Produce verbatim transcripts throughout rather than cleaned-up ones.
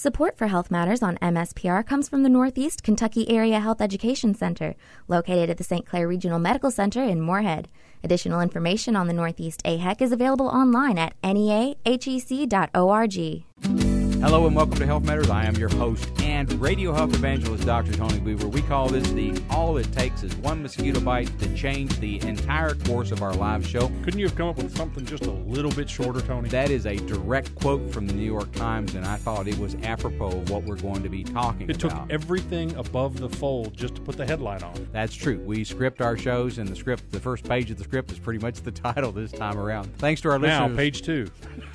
Support for Health Matters on M S P R comes from the Northeast Kentucky Area Health Education Center, located at the Saint Clair Regional Medical Center in Moorhead. Additional information on the Northeast A H E C is available online at N E A H E C dot org. Hello and welcome to Health Matters. I am your host and radio health evangelist, Doctor Tony Beaver. We call this the All It Takes is One Mosquito Bite to Change the Entire Course of Our Live Show. Couldn't you have come up with something just a little bit shorter, Tony? That is a direct quote from the New York Times, and I thought it was apropos of what we're going to be talking it about. It took everything above the fold just to put the headline on. That's true. We script our shows, and the script, the first page of the script is pretty much the title this time around. Thanks to our now, listeners. Now, page two.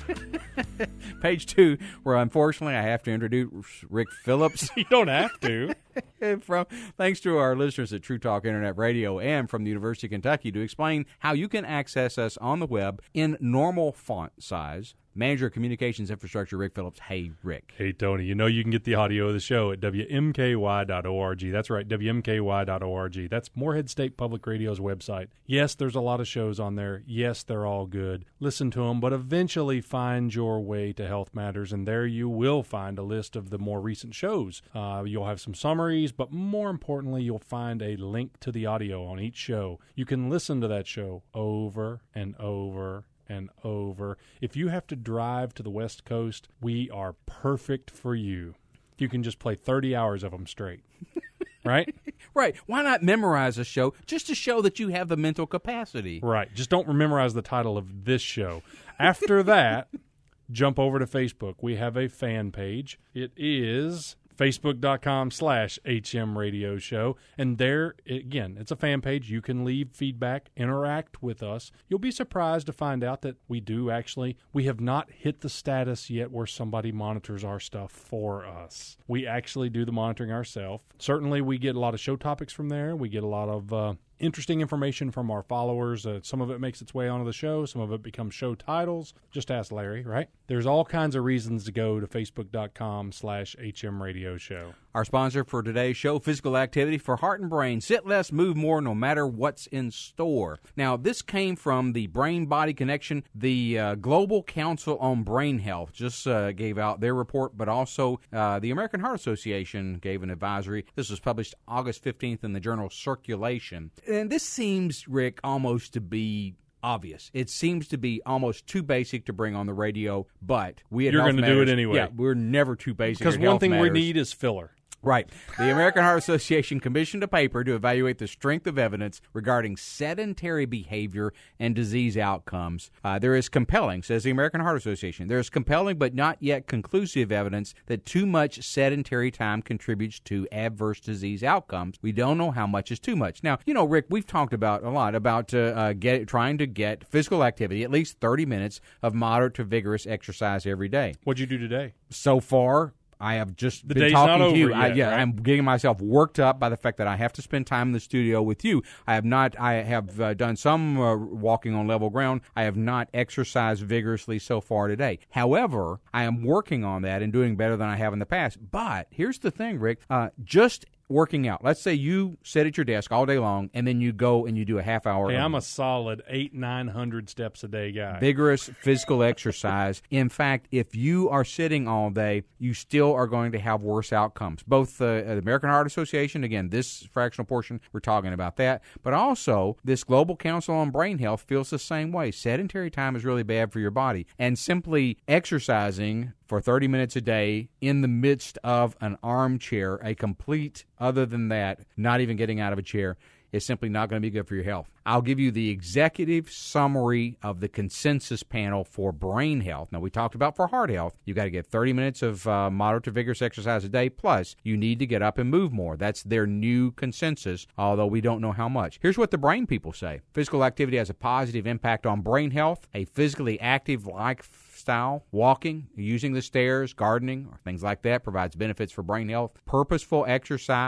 Page two, where unfortunately I have to introduce Rick Phillips. You don't have to. from Thanks to our listeners at True Talk Internet Radio and from the University of Kentucky to explain how you can access us on the web in normal font size. Manager of Communications Infrastructure, Rick Phillips. Hey, Rick. Hey, Tony. You know you can get the audio of the show at W M K Y dot org. That's right, W M K Y dot org. That's Moorhead State Public Radio's website. Yes, there's a lot of shows on there. Yes, they're all good. Listen to them, but eventually find your way to Health Matters, and there you will find a list of the more recent shows. Uh, you'll have some summaries, but more importantly, you'll find a link to the audio on each show. You can listen to that show over and over and over. If you have to drive to the West Coast, we are perfect for you. You can just play thirty hours of them straight. Right? Right. Why not memorize a show just to show that you have the mental capacity? Right. Just don't memorize the title of this show. After that, jump over to Facebook. We have a fan page. It is Facebook.com slash HM Radio Show. And there, again, it's a fan page. You can leave feedback, interact with us. You'll be surprised to find out that we do actually, we have not hit the status yet where somebody monitors our stuff for us. We actually do the monitoring ourselves. Certainly, we get a lot of show topics from there. We get a lot of uh, interesting information from our followers. Uh, some of it makes its way onto the show. Some of it becomes show titles. Just ask Larry, right? There's all kinds of reasons to go to Facebook.com slash HM Radio Show. Our sponsor for today's show, Physical Activity for Heart and Brain. Sit less, move more, no matter what's in store. Now, this came from the Brain-Body Connection. The uh, Global Council on Brain Health just uh, gave out their report, but also uh, the American Heart Association gave an advisory. This was published August fifteenth in the journal Circulation. And this seems, Rick, almost to be obvious. It seems to be almost too basic to bring on the radio, but we at You're Health going to do Matters, it anyway. Yeah, we're never too basic. Because one thing we need is filler. Right. The American Heart Association commissioned a paper to evaluate the strength of evidence regarding sedentary behavior and disease outcomes. Uh, there is compelling, says the American Heart Association, there is compelling but not yet conclusive evidence that too much sedentary time contributes to adverse disease outcomes. We don't know how much is too much. Now, you know, Rick, we've talked about a lot about uh, uh, get, trying to get physical activity, at least thirty minutes of moderate to vigorous exercise every day. What'd you do today? So far, I have just the been day's talking not to you. over I, yet, yeah, right? I'm getting myself worked up by the fact that I have to spend time in the studio with you. I have not. I have uh, done some uh, walking on level ground. I have not exercised vigorously so far today. However, I am working on that and doing better than I have in the past. But here's the thing, Rick. Uh, just working out. Let's say you sit at your desk all day long, and then you go and you do a half hour. Hey, I'm a solid eight, nine hundred steps a day guy. Vigorous physical exercise. In fact, if you are sitting all day, you still are going to have worse outcomes. Both uh, the American Heart Association, again, this fractional portion, we're talking about that, but also this Global Council on Brain Health feels the same way. Sedentary time is really bad for your body, and simply exercising for thirty minutes a day in the midst of an armchair, a complete, other than that, not even getting out of a chair, is simply not going to be good for your health. I'll give you the executive summary of the consensus panel for brain health. Now, we talked about for heart health, you got to get thirty minutes of uh, moderate to vigorous exercise a day, plus you need to get up and move more. That's their new consensus, although we don't know how much. Here's what the brain people say. Physical activity has a positive impact on brain health. A physically active lifestyle, walking, using the stairs, gardening, or things like that provides benefits for brain health. Purposeful exercise,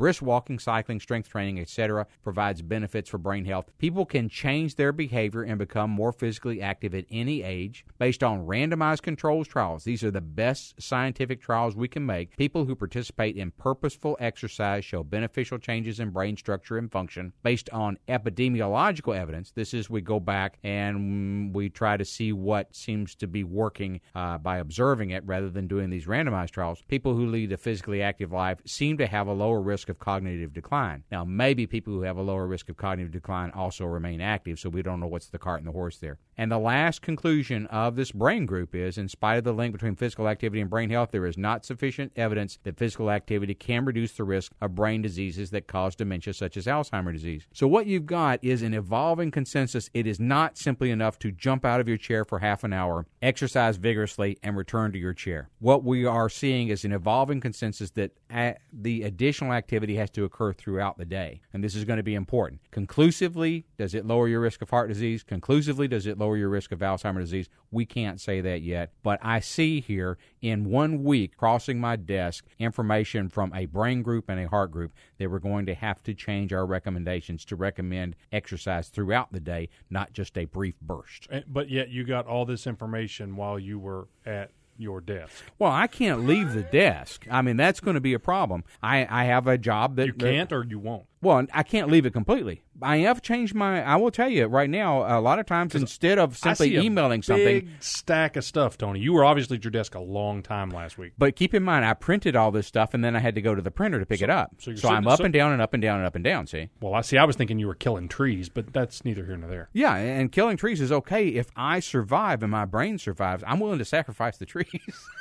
Brisk walking, cycling, strength training, et cetera provides benefits for brain health. People can change their behavior and become more physically active at any age based on randomized controls trials. These are the best scientific trials we can make. People who participate in purposeful exercise show beneficial changes in brain structure and function based on epidemiological evidence. This is we go back and we try to see what seems to be working uh, by observing it rather than doing these randomized trials. People who lead a physically active life seem to have a lower risk of cognitive decline. Now, maybe people who have a lower risk of cognitive decline also remain active, so we don't know what's the cart and the horse there. And the last conclusion of this brain group is, in spite of the link between physical activity and brain health, there is not sufficient evidence that physical activity can reduce the risk of brain diseases that cause dementia, such as Alzheimer's disease. So what you've got is an evolving consensus. It is not simply enough to jump out of your chair for half an hour, exercise vigorously, and return to your chair. What we are seeing is an evolving consensus that a- the additional activity has to occur throughout the day, and this is going to be important. Conclusively, does it lower your risk of heart disease? Conclusively, does it lower your risk of Alzheimer's disease? We can't say that yet, but I see here in one week crossing my desk information from a brain group and a heart group that we're going to have to change our recommendations to recommend exercise throughout the day, not just a brief burst. But yet you got all this information while you were at your desk. Well, I can't leave the desk. I mean, that's going to be a problem. I, I have a job that... You can't or you won't? Well, I can't leave it completely. I have changed my... I will tell you right now, a lot of times instead of simply emailing something... big stack of stuff, Tony. You were obviously at your desk a long time last week. But keep in mind, I printed all this stuff, and then I had to go to the printer to pick so, it up. So, so sitting, I'm up so, and down and up and down and up and down, see? Well, I see. I was thinking you were killing trees, but that's neither here nor there. Yeah, and killing trees is okay if I survive and my brain survives. I'm willing to sacrifice the trees.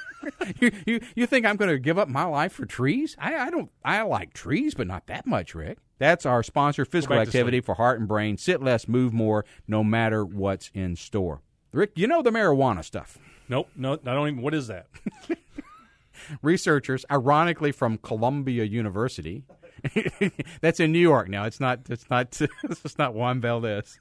you, you you think I'm going to give up my life for trees? I, I don't. I like trees, but not that much, Rick. That's our sponsor, Physical Activity for Heart and Brain. Sit less, move more, no matter what's in store. Rick, you know the marijuana stuff. Nope. No, I don't even. What is that? Researchers, ironically from Columbia University, that's in New York now. It's not. It's not. It's not Juan Valdez.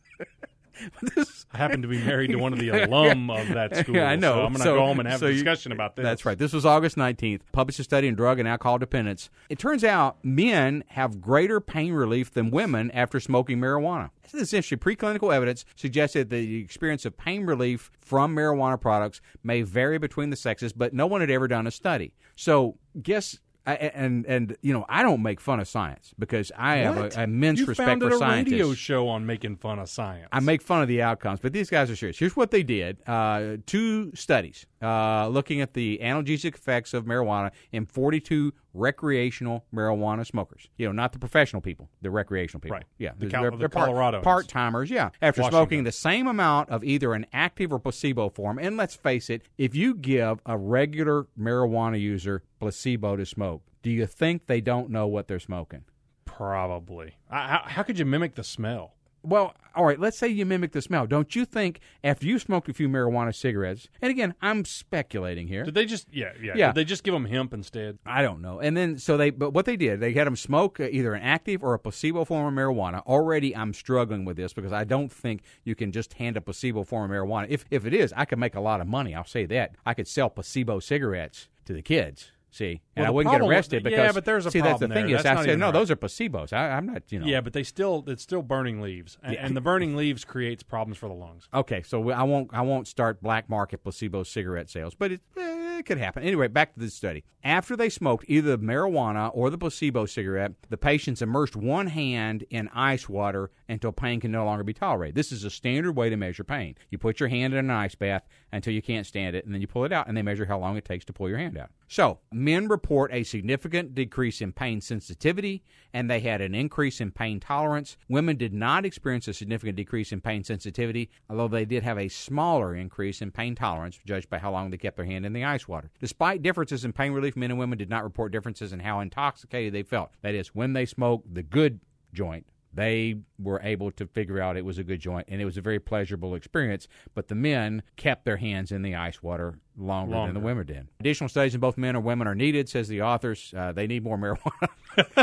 This, I happen to be married to one of the alum of that school. Yeah, I know. So I'm going to so, go home and have so a you, discussion about this. That's right. This was August nineteenth. Published a study in Drug and Alcohol Dependence. It turns out men have greater pain relief than women after smoking marijuana. This is interesting. Preclinical evidence suggested that the experience of pain relief from marijuana products may vary between the sexes, but no one had ever done a study. So guess... I, and, and you know, I don't make fun of science because I what? have an immense you respect for a scientists. You founded a radio show on making fun of science. I make fun of the outcomes, but these guys are serious. Here's what they did. Uh, two studies uh, looking at the analgesic effects of marijuana in forty-two recreational marijuana smokers. You know, not the professional people, the recreational people. Right. Yeah. The, Cal- they're, the they're Colorados. Part-timers, yeah. After Washington. smoking the same amount of either an active or placebo form. And let's face it, if you give a regular marijuana user placebo to smoke, do you think they don't know what they're smoking? Probably. I, how, how could you mimic the smell? Well, all right, let's say you mimic the smell. Don't you think after you smoked a few marijuana cigarettes, and again, I'm speculating here. Did they just, yeah, yeah. Yeah. Did they just give them hemp instead? I don't know. And then, so they, but what they did, they had them smoke either an active or a placebo form of marijuana. Already, I'm struggling with this because I don't think you can just hand a placebo form of marijuana. If, if it is, I could make a lot of money. I'll say that. I could sell placebo cigarettes to the kids. See, and well, I wouldn't get arrested with, because yeah, but there's a see that's the problem thing there. is That's I said no, right. those are placebos. I, I'm not, you know. Yeah, but they still it's still burning leaves, and, Yeah. and the burning leaves creates problems for the lungs. Okay, so I won't I won't start black market placebo cigarette sales, but it, eh, it could happen. Anyway, back to this study. After they smoked either the marijuana or the placebo cigarette, the patients immersed one hand in ice water until pain can no longer be tolerated. This is a standard way to measure pain. You put your hand in an ice bath until you can't stand it, and then you pull it out, and they measure how long it takes to pull your hand out. So, men report a significant decrease in pain sensitivity, and they had an increase in pain tolerance. Women did not experience a significant decrease in pain sensitivity, although they did have a smaller increase in pain tolerance, judged by how long they kept their hand in the ice water. Despite differences in pain relief, men and women did not report differences in how intoxicated they felt. That is, when they smoked the good joint, they were able to figure out it was a good joint, and it was a very pleasurable experience, but the men kept their hands in the ice water longer, longer. than the women did. Additional studies in both men and women are needed, says the authors. Uh, they need more marijuana.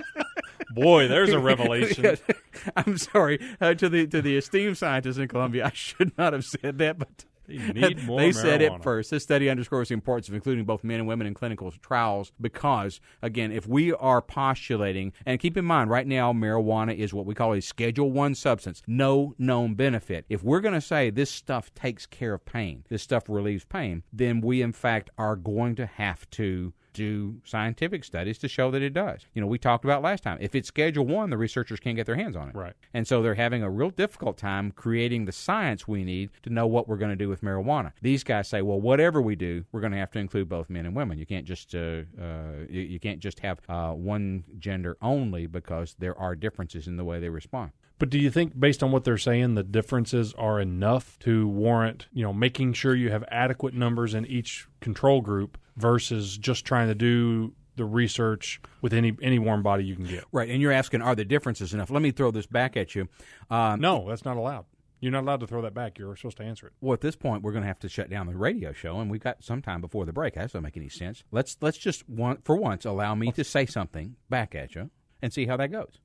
Boy, there's a revelation. I'm sorry uh, to the to the esteemed scientists in Columbia. I should not have said that, but They need more They marijuana. said it first. This study underscores the importance of including both men and women in clinical trials because, again, if we are postulating, and keep in mind, right now, marijuana is what we call a Schedule One substance, no known benefit. If we're going to say this stuff takes care of pain, this stuff relieves pain, then we, in fact, are going to have to do scientific studies to show that it does. You know, we talked about last time. If it's Schedule One, the researchers can't get their hands on it. Right. And so they're having a real difficult time creating the science we need to know what we're going to do with marijuana. These guys say, well, whatever we do, we're going to have to include both men and women. You can't just uh, uh, you, you can't just have uh, one gender only because there are differences in the way they respond. But do you think, based on what they're saying, the differences are enough to warrant, you know, making sure you have adequate numbers in each control group versus just trying to do the research with any any warm body you can get? Right, and you're asking, are the differences enough? Let me throw this back at you. Um, No, that's not allowed. You're not allowed to throw that back. You're supposed to answer it. Well, at this point, we're going to have to shut down the radio show, and we've got some time before the break. That doesn't make any sense. Let's let's just, one, for once, allow me to say something back at you and see how that goes.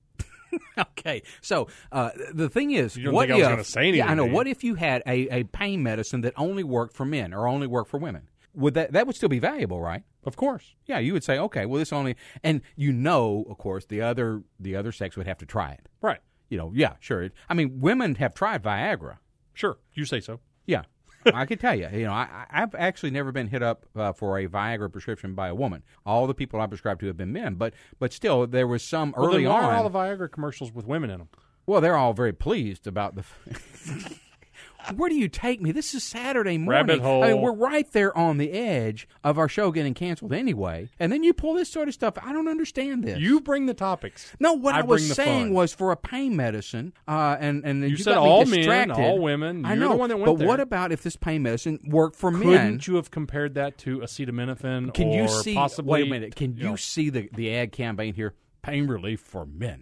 Okay, so uh, the thing is, You don't what think I was if? gonna say anything, yeah, I know. do you? What if you had a, a pain medicine that only worked for men or only worked for women? Would that that would still be valuable, right? Of course. Yeah, you would say, okay, well, this only, and you know, of course, the other the other sex would have to try it. Right. You know, yeah, sure. I mean, women have tried Viagra. Sure. You say so. Yeah. I can tell you, you know, I, I've actually never been hit up uh, for a Viagra prescription by a woman. All the people I prescribed to have been men, but but still, there was some Well, early then why on. are all the Viagra commercials with women in them? Well, they're all very pleased about the. Where do you take me? This is Saturday morning. Rabbit hole. I mean, we're right there on the edge of our show getting canceled anyway, and then you pull this sort of stuff. I don't understand this. You bring the topics. No, what I, I was bring the saying fun. was for a pain medicine, uh, and and You you said got me all men, distracted. all women. I You're know, the one that went but there. what about if this pain medicine worked for men? Couldn't you have compared that to acetaminophen Can or you see? possibly? Wait a minute. Can you know, see the the ad campaign here? Pain relief for men.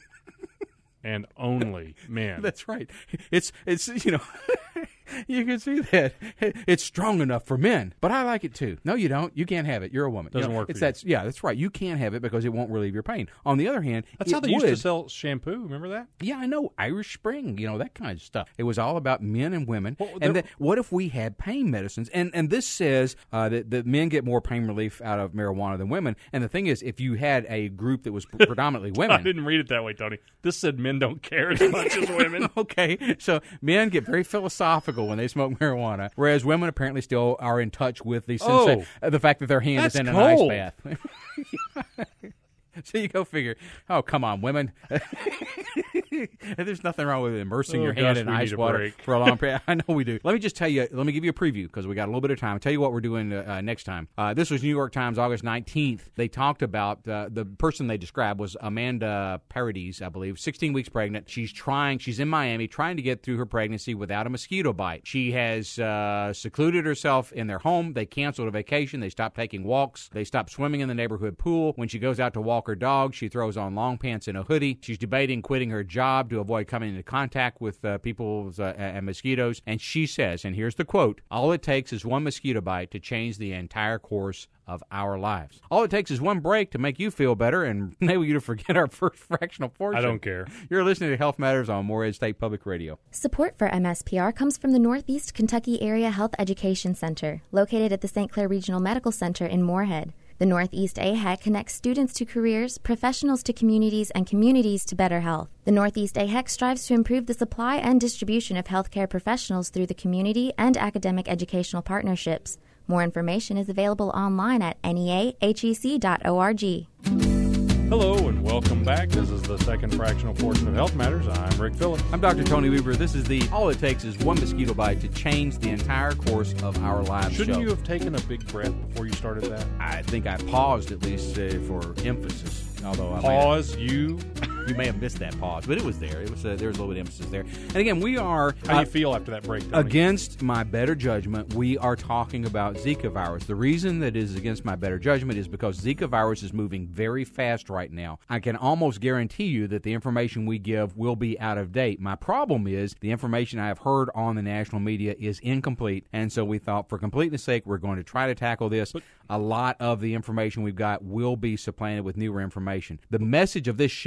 and only men. That's right. It's it's you know. You can see that it's strong enough for men, but I like it too. No, you don't. You can't have it. You're a woman. Doesn't you know, work for it's you. That's, yeah, that's right. You can't have it because it won't relieve your pain. On the other hand, That's it how they would, used to sell shampoo. Remember that? Yeah, I know. Irish Spring, you know, that kind of stuff. It was all about men and women. Well, and there- that, what if we had pain medicines? And and this says uh, that, that men get more pain relief out of marijuana than women. And the thing is, if you had a group that was predominantly women. I didn't read it that way, Tony. This said men don't care as much as women. Okay, so men get very philosophical when they smoke marijuana, whereas women apparently still are in touch with the Oh, sensa- uh, the fact that their hand that's is in an cold. ice bath. So you go figure, oh, come on, women. There's nothing wrong with immersing Oh, your hand gosh, in we ice need a water break. for a long period. I know we do. Let me just tell you, let me give you a preview because we got a little bit of time. I'll tell you what we're doing uh, next time. Uh, this was New York Times, August nineteenth. They talked about, uh, the person they described was Amanda Paradis, I believe, sixteen weeks pregnant. She's trying, she's in Miami, trying to get through her pregnancy without a mosquito bite. She has uh, secluded herself in their home. They canceled a vacation. They stopped taking walks. They stopped swimming in the neighborhood pool. When she goes out to walk her dog, she throws on long pants and a hoodie. She's debating quitting her job to avoid coming into contact with uh, people uh, and mosquitoes. And she says, and here's the quote, all it takes is one mosquito bite to change the entire course of our lives. All it takes is one break to make you feel better and enable you to forget our first fractional portion. I don't care. You're listening to Health Matters on Morehead State Public Radio. Support for M S P R comes from the Northeast Kentucky Area Health Education Center, located at the Saint Clair Regional Medical Center in Morehead. The Northeast A H E C connects students to careers, professionals to communities, and communities to better health. The Northeast A H E C strives to improve the supply and distribution of healthcare professionals through the community and academic educational partnerships. More information is available online at N E A H E C dot org. Hello and welcome back. This is the second fractional portion of Health Matters. I'm Rick Phillips. I'm Doctor Tony Weaver. This is the All It Takes is One Mosquito Bite to Change the Entire Course of Our Lives Shouldn't show. you have taken a big breath before you started that? I think I paused at least uh, for emphasis. Although I Pause, you. may have, you may have missed that pause, but it was there. It was uh, there was a little bit of emphasis there. And again, we are How do uh, you feel after that break, Tony? against my better judgment. We are talking about Zika virus. The reason that it is against my better judgment is because Zika virus is moving very fast right now. I can almost guarantee you that the information we give will be out of date. My problem is the information I have heard on the national media is incomplete, and so we thought for completeness sake we're going to try to tackle this. But a lot of the information we've got will be supplanted with newer information. The message of this show is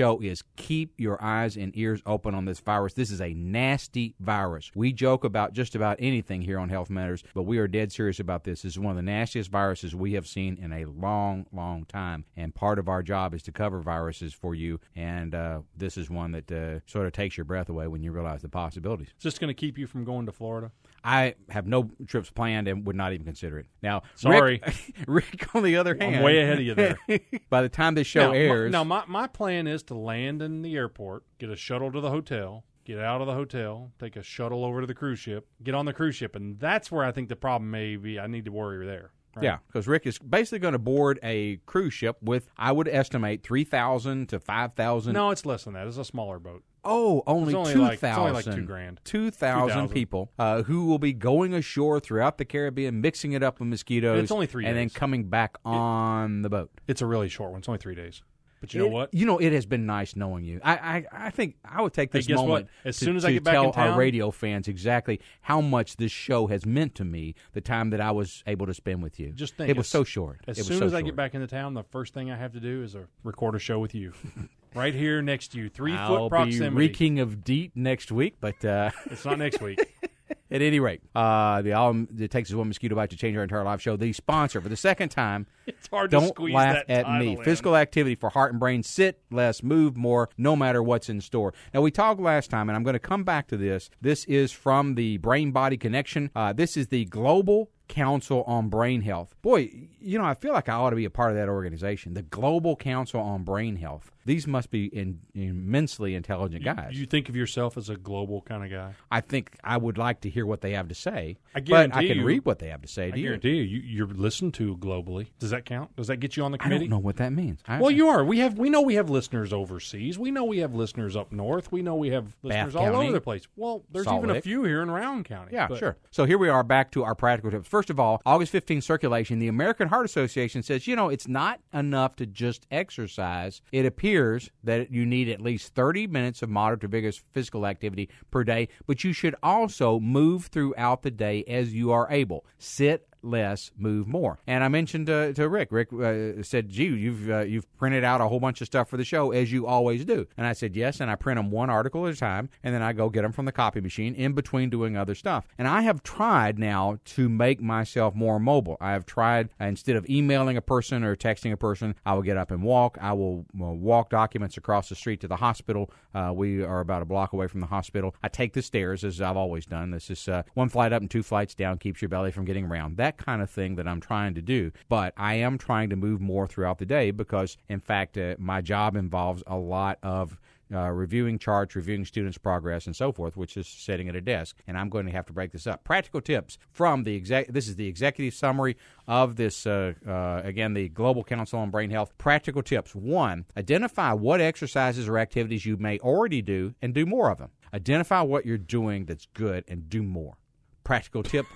keep your eyes and ears open on this virus. This is a nasty virus. We joke about just about anything here on Health Matters, but we are dead serious about this. This is one of the nastiest viruses we have seen in a long, long time, and part of our job is to cover viruses for you, and uh, this is one that uh, sort of takes your breath away when you realize the possibilities. Is this going to keep you from going to Florida? I have no trips planned and would not even consider it. Now, sorry, Rick, Rick on the other hand, I'm way ahead of you there. By the time this show now, airs, my, now my my plan is to land in the airport, get a shuttle to the hotel, get out of the hotel, take a shuttle over to the cruise ship, get on the cruise ship, and that's where I think the problem may be. I need to worry there. Right? Yeah, because Rick is basically going to board a cruise ship with, I would estimate, three thousand to five thousand. No, it's less than that. It's a smaller boat. Oh, only, only two like, thousand. It's only like two grand. two thousand people uh, who will be going ashore throughout the Caribbean, mixing it up with mosquitoes. It's only three and days. then coming back on it, the boat. It's a really short one. It's only three days. But you know it, what? You know, it has been nice knowing you. I I, I think I would take this hey, guess moment what? As to, soon as to I get back tell in town, our radio fans exactly how much this show has meant to me, the time that I was able to spend with you. Just think. It was as, so short. As it soon so as I short. get back into town, the first thing I have to do is a, record a show with you. Right here next to you. Three-foot I'll proximity. I'll be reeking of DEET next week, but... Uh, it's not next week. At any rate, uh, the All It Takes Is One Mosquito Bite to Change Our Entire Life show, the sponsor for the second time. It's hard don't to squeeze laugh that at me. in. Physical activity for heart and brain. Sit less, move more, no matter what's in store. Now, we talked last time, and I'm going to come back to this. This is from the Brain Body Connection. Uh, this is the Global Council on Brain Health. Boy, you know, I feel like I ought to be a part of that organization. The Global Council on Brain Health. These must be in, immensely intelligent you, guys. You think of yourself as a global kind of guy? I think I would like to hear what they have to say. I guarantee but I can you, read what they have to say. I Do you? guarantee you, you, you're listened to globally. Does that count? Does that get you on the committee? I don't know what that means. I, well, you are. We have. We know we have listeners overseas. We know we have listeners up north. We know we have listeners Bath all County, over the place. Well, there's Salt even a Lake. few here in Round County. Yeah, but sure. So here we are back to our practical tips. First of all, August fifteenth circulation. The American Heart Association says, you know, it's not enough to just exercise. It appears that you need at least thirty minutes of moderate to vigorous physical activity per day, but you should also move throughout the day as you are able. Sit less, move more. And I mentioned uh, to Rick, Rick uh, said, gee, you've uh, you've printed out a whole bunch of stuff for the show, as you always do. And I said, yes, and I print them one article at a time, and then I go get them from the copy machine in between doing other stuff. And I have tried now to make myself more mobile. I have tried, uh, instead of emailing a person or texting a person, I will get up and walk. I will uh, walk documents across the street to the hospital. Uh, we are about a block away from the hospital. I take the stairs, as I've always done. This is uh, one flight up and two flights down, keeps your belly from getting round. That kind of thing that I'm trying to do. But I am trying to move more throughout the day because, in fact, uh, my job involves a lot of uh, reviewing charts, reviewing students' progress, and so forth, which is sitting at a desk. And I'm going to have to break this up. Practical tips from the exec. This is the executive summary of this, uh, uh, again, the Global Council on Brain Health. Practical tips. One, identify what exercises or activities you may already do and do more of them. Identify what you're doing that's good and do more. Practical tip.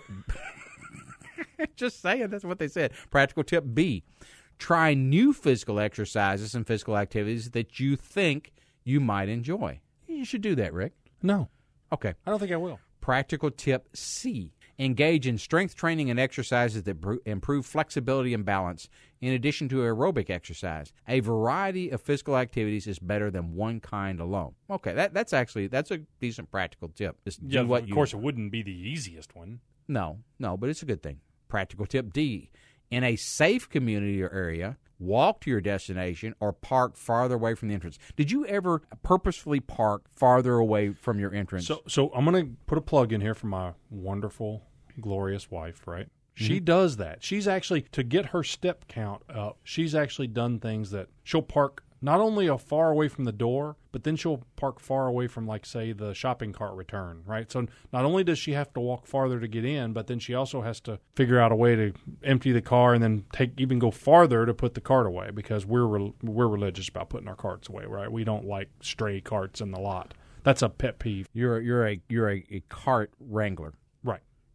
Just saying, that's what they said. Practical tip B, try new physical exercises and physical activities that you think you might enjoy. You should do that, Rick. No. Okay. I don't think I will. Practical tip C, engage in strength training and exercises that br- improve flexibility and balance in addition to aerobic exercise. A variety of physical activities is better than one kind alone. Okay, that, that's actually, that's a decent practical tip. Just Yeah, do what of you, course, it wouldn't be the easiest one. No, no, but it's a good thing. Practical tip D, in a safe community or area, walk to your destination or park farther away from the entrance. Did you ever purposefully park farther away from your entrance? So, so I'm going to put a plug in here for my wonderful, glorious wife, right? She Mm-hmm. does that. She's actually, to get her step count up, she's actually done things that she'll park not only a far away from the door, but then she'll park far away from, like, say, the shopping cart return, right? So not only does she have to walk farther to get in, but then she also has to figure out a way to empty the car and then take even go farther to put the cart away, because we're re- we're religious about putting our carts away, right? We don't like stray carts in the lot. That's a pet peeve. You're you're a you're a, a cart wrangler. Right.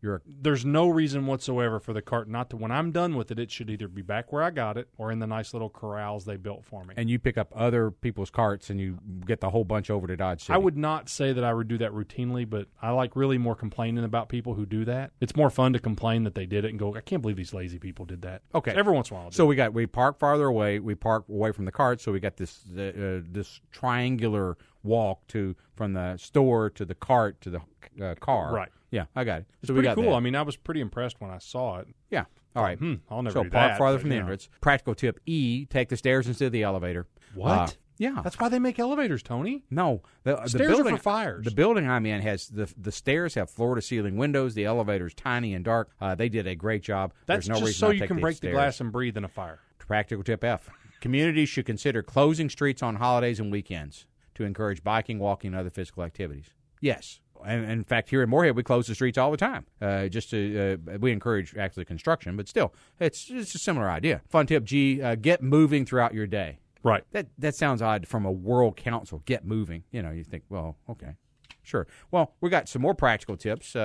You're a, There's no reason whatsoever for the cart not to. When I'm done with it, it should either be back where I got it or in the nice little corrals they built for me. and you pick up other people's carts and you get the whole bunch over to Dodge City. I would not say that I would do that routinely, but I like really more complaining about people who do that. It's more fun to complain that they did it and go, I can't believe these lazy people did that. Okay. Every once in a while I'll do So it. we got we park farther away. We park away from the cart. So we got this uh, this triangular walk to from the store to the cart to the uh, car. Right. Yeah, I got it. It's so we pretty got cool. that. I mean, I was pretty impressed when I saw it. Yeah. All right. Hmm, I'll never so do park that, farther but, from the you know. entrance. Practical tip E: take the stairs instead of the elevator. What? Uh, yeah. That's why they make elevators, Tony. No, the, the Stairs are building, for fires. The building I'm in has the the stairs have floor to ceiling windows. The elevator's tiny and dark. Uh, they did a great job. That's There's no just reason so not to you take can the break stairs. the glass and breathe in a fire. Practical tip F: communities should consider closing streets on holidays and weekends to encourage biking, walking, and other physical activities. Yes. And in fact, here in Moorhead, we close the streets all the time. Uh, just to uh, we encourage actually construction, but still, it's it's a similar idea. Fun tip G: uh, get moving throughout your day. Right. That that sounds odd from a world council. Get moving. You know, you think, well, okay, sure. Well, we got some more practical tips uh,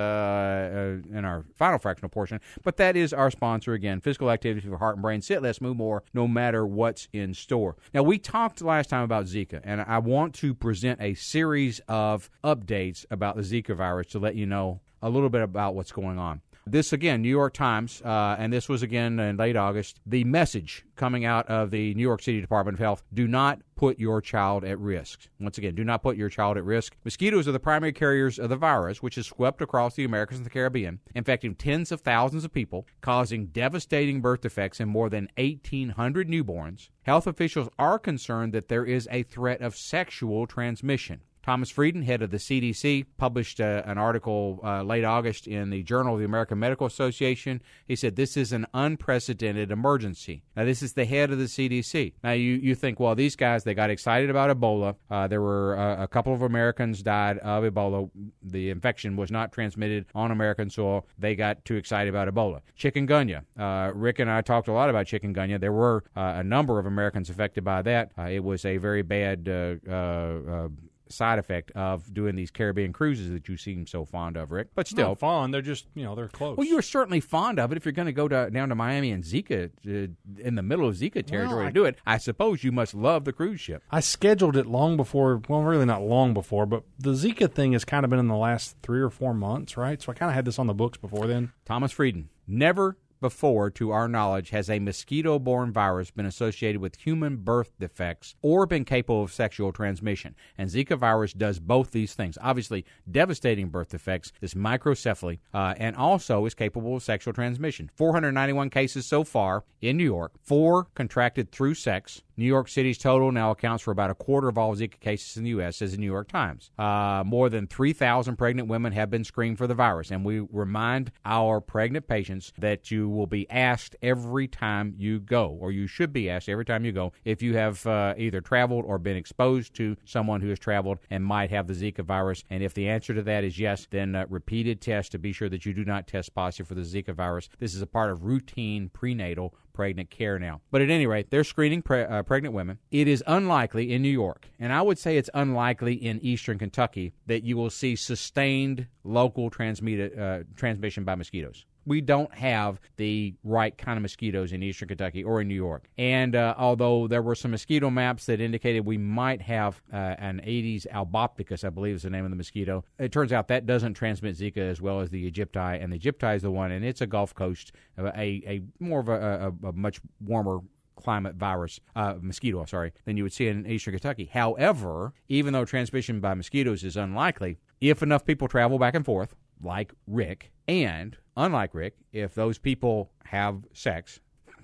uh, in our final fractional portion, but that is our sponsor again: physical activity for heart and brain. Sit, less, move more, no matter what's in store. Now, we talked last time about Zika, and I want to present a series of updates about the Zika virus to let you know a little bit about what's going on. This, again, New York Times, uh, and this was, again, in late August. The message coming out of the New York City Department of Health: do not put your child at risk. Once again, do not put your child at risk. Mosquitoes are the primary carriers of the virus, which has swept across the Americas and the Caribbean, infecting tens of thousands of people, causing devastating birth defects in more than eighteen hundred newborns. Health officials are concerned that there is a threat of sexual transmission. Thomas Frieden, head of the C D C, published uh, an article uh, late August in the Journal of the American Medical Association. He said this is an unprecedented emergency. Now, this is the head of the C D C. Now, you, you think, well, these guys, they got excited about Ebola. Uh, there were uh, a couple of Americans died of Ebola. The infection was not transmitted on American soil. They got too excited about Ebola. Chikungunya. Uh, Rick and I talked a lot about chikungunya. There were uh, a number of Americans affected by that. Uh, it was a very bad uh, uh, uh, side effect of doing these Caribbean cruises that you seem so fond of, Rick. But still, Not fun. They're just, you know, they're close. well, you're certainly fond of it if you're going to go to, down to Miami and Zika, uh, in the middle of Zika territory Well, I- to do it. I suppose you must love the cruise ship. I scheduled it long before, well, really not long before, but the Zika thing has kind of been in the last three or four months, right? So I kind of had this on the books before then. Thomas Frieden, never before, to our knowledge, has a mosquito-borne virus been associated with human birth defects or been capable of sexual transmission. And Zika virus does both these things. Obviously, devastating birth defects, this microcephaly, uh, and also is capable of sexual transmission. four hundred ninety-one cases so far in New York, four contracted through sex. New York City's total now accounts for about a quarter of all Zika cases in the U S, says the New York Times. Uh, more than three thousand pregnant women have been screened for the virus, and we remind our pregnant patients that you will be asked every time you go, or you should be asked every time you go, if you have uh, either traveled or been exposed to someone who has traveled and might have the Zika virus. And if the answer to that is yes, then uh, repeated tests to be sure that you do not test positive for the Zika virus. This is a part of routine prenatal pregnant care now. But at any rate, they're screening pre- uh, pregnant women. It is unlikely in New York, and I would say it's unlikely in eastern Kentucky, that you will see sustained local transmit- uh, transmission by mosquitoes. We don't have the right kind of mosquitoes in eastern Kentucky or in New York. And uh, although there were some mosquito maps that indicated we might have uh, an Aedes albopicus, I believe is the name of the mosquito, it turns out that doesn't transmit Zika as well as the Aegypti. And the Aegypti is the one, and it's a Gulf Coast, a, a more of a, a, a much warmer climate virus, uh, mosquito, sorry, than you would see in eastern Kentucky. However, even though transmission by mosquitoes is unlikely, if enough people travel back and forth, like Rick, and unlike Rick, if those people have sex.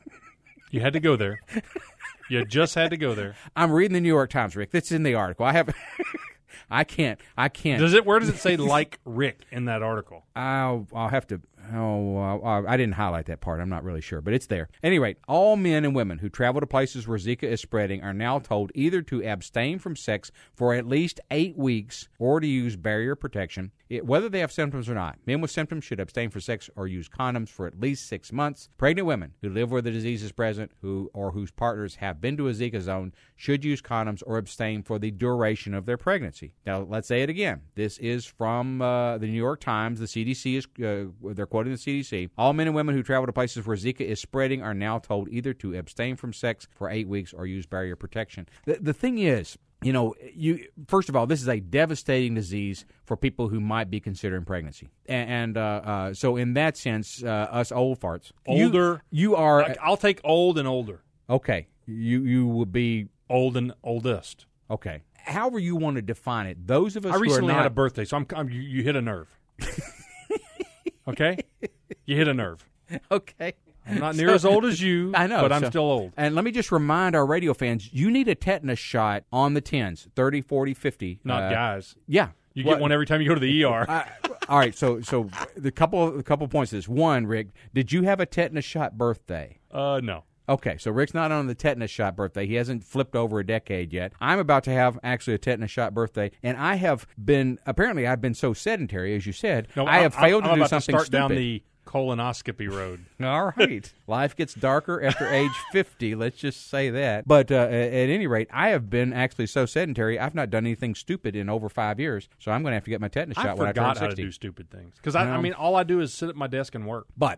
You had to go there. You just had to go there. I'm reading the New York Times, Rick. That's in the article. I have. I can't. I can't. Does it? Where does it say "like Rick" in that article? I'll. I'll have to. Oh, uh, I didn't highlight that part. I'm not really sure, but it's there. At any rate, all men and women who travel to places where Zika is spreading are now told either to abstain from sex for at least eight weeks or to use barrier protection, it, whether they have symptoms or not. Men with symptoms should abstain from sex or use condoms for at least six months. Pregnant women who live where the disease is present who or whose partners have been to a Zika zone should use condoms or abstain for the duration of their pregnancy. Now, let's say it again. This is from uh, the New York Times. The C D C is, uh, they're quoting the C D C. All men and women who travel to places where Zika is spreading are now told either to abstain from sex for eight weeks or use barrier protection. The, the thing is, you know, you first of all, this is a devastating disease for people who might be considering pregnancy, and, and uh, uh, so in that sense, uh, us old farts, older, you, you are. I, I'll take old and older. Okay, you you will be old and oldest. Okay, however you want to define it. Those of us I recently who are not, had a birthday, so I'm, I'm you, you hit a nerve. Okay, you hit a nerve. Okay. I'm not near so, as old as you, I know, but I'm so, still old. And let me just remind our radio fans, you need a tetanus shot on the tens, thirty, forty, fifty. Not uh, guys. Yeah. You well, get one every time you go to the E R. uh, all right, so so the couple the couple points to this. One, Rick, did you have a tetanus shot birthday? Uh, no. Okay, so Rick's not on the tetanus shot birthday. He hasn't flipped over a decade yet. I'm about to have actually a tetanus shot birthday, and I have been, apparently I've been so sedentary, as you said, no, I have I'm, failed I'm to do about something to start stupid. down the colonoscopy road. All right. Life gets darker after age fifty, let's just say that. But uh, at any rate, I have been actually so sedentary, I've not done anything stupid in over five years, so I'm going to have to get my tetanus shot I when I turn forgot sixty. how to do stupid things. Because, I, I mean, all I do is sit at my desk and work. But...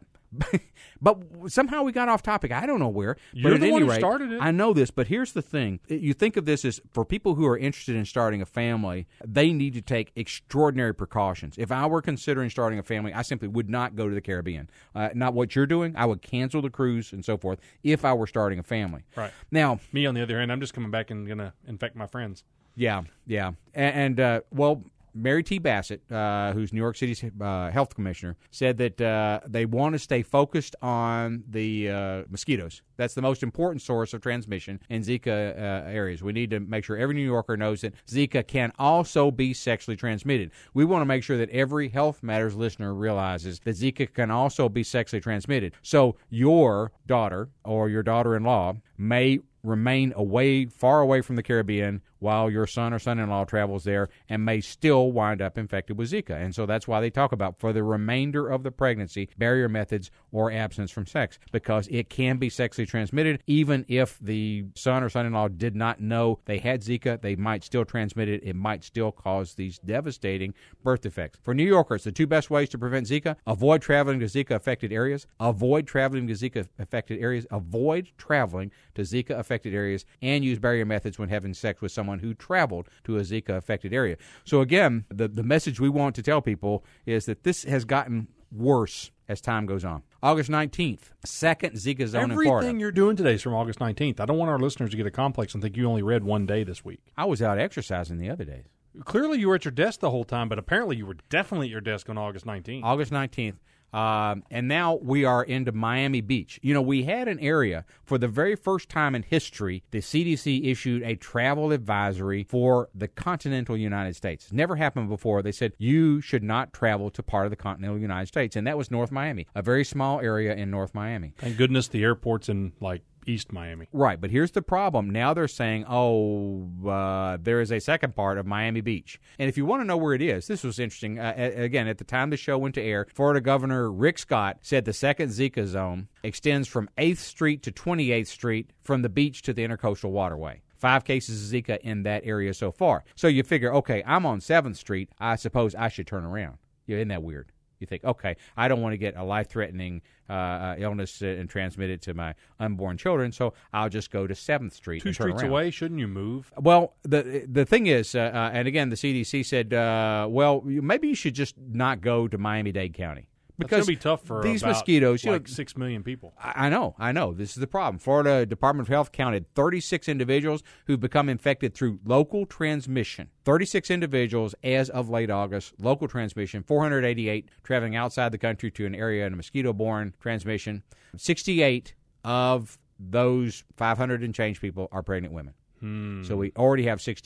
but somehow we got off topic. I don't know where. You're but at the any one who rate, started it. I know this, but here's the thing. You think of this as, for people who are interested in starting a family, they need to take extraordinary precautions. If I were considering starting a family, I simply would not go to the Caribbean. Uh, not what you're doing. I would cancel the cruise and so forth if I were starting a family. Right. Now, me, on the other hand, I'm just coming back and going to infect my friends. Yeah, yeah. And, and uh, well... Mary T. Bassett, uh, who's New York City's uh, health commissioner, said that uh, they want to stay focused on the uh, mosquitoes. That's the most important source of transmission in Zika uh, areas. We need to make sure every New Yorker knows that Zika can also be sexually transmitted. We want to make sure that every Health Matters listener realizes that Zika can also be sexually transmitted. So your daughter or your daughter-in-law may remain away, far away from the Caribbean while your son or son-in-law travels there and may still wind up infected with Zika. And so that's why they talk about, for the remainder of the pregnancy, barrier methods or abstinence from sex, because it can be sexually transmitted. Even if the son or son-in-law did not know they had Zika, they might still transmit it. It might still cause these devastating birth defects. For New Yorkers, the two best ways to prevent Zika: avoid traveling to Zika-affected areas, avoid traveling to Zika-affected areas, avoid traveling to Zika-affected areas, and use barrier methods when having sex with someone who traveled to a Zika-affected area. So again, the, the message we want to tell people is that this has gotten worse as time goes on. August nineteenth, second Zika zone Everything in Florida. Everything you're doing today is from August nineteenth. I don't want our listeners to get a complex and think you only read one day this week. I was out exercising the other days. Clearly you were at your desk the whole time, but apparently you were definitely at your desk on August nineteenth. August nineteenth. Um, and now we are into Miami Beach. You know, we had an area, for the very first time in history, the C D C issued a travel advisory for the continental United States. It's never happened before. They said you should not travel to part of the continental United States, and that was North Miami, a very small area in North Miami. Thank goodness the airport's in, like, East Miami. Right, but here's the problem. Now they're saying, oh, uh, there is a second part of Miami Beach. And if you want to know where it is, this was interesting. Uh, again, at the time the show went to air, Florida Governor Rick Scott said the second Zika zone extends from eighth Street to twenty-eighth Street, from the beach to the Intercoastal Waterway. Five cases of Zika in that area so far. So you figure, okay, I'm on seventh Street. I suppose I should turn around. Yeah, isn't that weird? You think, okay, I don't want to get a life-threatening uh, uh, illness and transmit it to my unborn children, so I'll just go to seventh Street. Two and turn streets around. away, shouldn't you move? Well, the the thing is, uh, uh, and again, the C D C said, uh, well, maybe you should just not go to Miami-Dade County. Because it's going to be tough for these about, mosquitoes, you like know, six million people. I know, I know. This is the problem. Florida Department of Health counted thirty-six individuals who've become infected through local transmission. thirty-six individuals as of late August, local transmission. four hundred eighty-eight traveling outside the country to an area in a mosquito-borne transmission. sixty-eight of those five hundred and change people are pregnant women. Hmm. So we already have sixty-eight.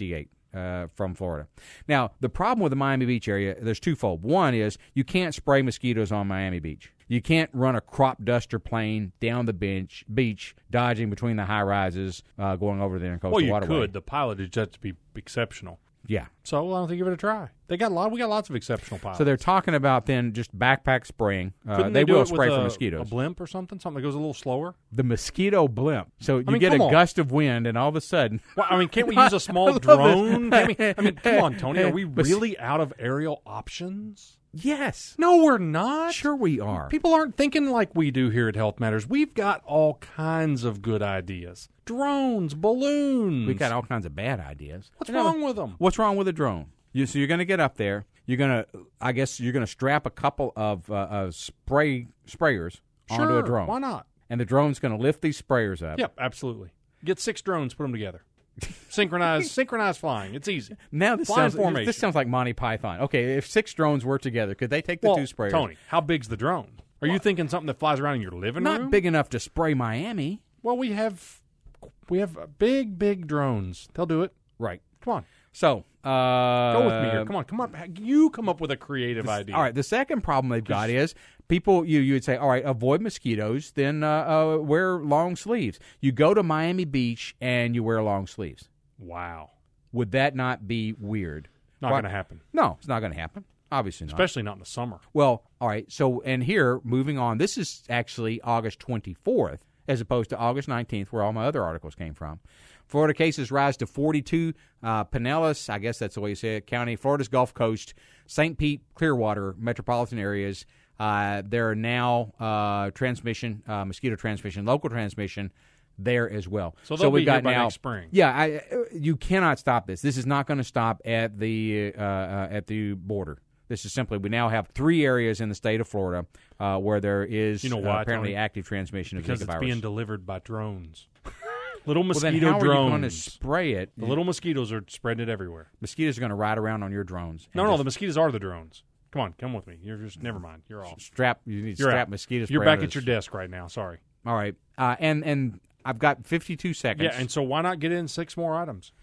uh, from Florida. Now, the problem with the Miami Beach area, there's twofold. One is you can't spray mosquitoes on Miami Beach. You can't run a crop duster plane down the bench, beach, dodging between the high rises, uh, going over the Intercoastal Well, you Waterway. could. The pilotage has to be exceptional. Yeah. So why don't they give it a try? They got a lot. We got lots of exceptional pilots. So they're talking about then just backpack spraying. Uh, Couldn't they do will it with spray for a, mosquitoes. A blimp or something, something that goes a little slower. The mosquito blimp. So you mean, get a come on. gust of wind, and all of a sudden, Well, I mean, can't we use a small drone? Can't we, I mean, come on, Tony. Are we really out of aerial options? yes, No, we're not. sure we are. People aren't thinking like we do here at Health Matters. We've got all kinds of good ideas. Drones, balloons. We got all kinds of bad ideas. What's You know, wrong with them? What's wrong with a drone? You, so you're going to get up there. You're going to, I guess, you're going to strap a couple of uh, uh, spray sprayers onto Sure, a drone. why not? And the drone's going to lift these sprayers up. Yep, absolutely. Get six drones, put them together. Synchronize, synchronize flying. It's easy. Now this Fly in sounds formation. this sounds like Monty Python. Okay, if six drones work together, could they take the well, two sprayers? Tony, how big's the drone? Are you thinking something that flies around in your living Not room? big enough to spray Miami. Well, we have we have big, big drones. They'll do it. Right. Come on, So uh, go with me here. Come on, come on. You come up with a creative idea. All right. The second problem they've got is people. You you would say, all right, avoid mosquitoes. Then uh, uh, wear long sleeves. You go to Miami Beach and you wear long sleeves. Wow, Would that not be weird? not Why- going to happen. No, it's not going to happen. Obviously not. Especially not in the summer. Well, all right. So, and here, moving on, this is actually August twenty-fourth as opposed to August nineteenth, where all my other articles came from. Florida cases rise to forty-two. Uh, Pinellas, I guess that's the way you say it, County, Florida's Gulf Coast, Saint Pete, Clearwater, metropolitan areas. Uh, there are now uh, transmission, uh, mosquito transmission, local transmission there as well. So they'll we've be got here by now, next spring. Yeah, I, you cannot stop this. This is not going to stop at the uh, uh, at the border. This is simply, we now have three areas in the state of Florida uh, where there is You know uh, why, apparently Tony? active transmission of Because Zika it's virus. being delivered by drones. Little well, mosquito then how drones. are you going to spray it? The little mosquitoes are spreading it everywhere. Mosquitoes are going to ride around on your drones. No, and no, just the mosquitoes are the drones. Come on, come with me. You're just never mind. You're off. strap. You need to You're strap out. mosquito spray. You're back on at your this. desk right now. Sorry. All right, uh, and and I've got fifty-two seconds. Yeah, and so why not get in six more items?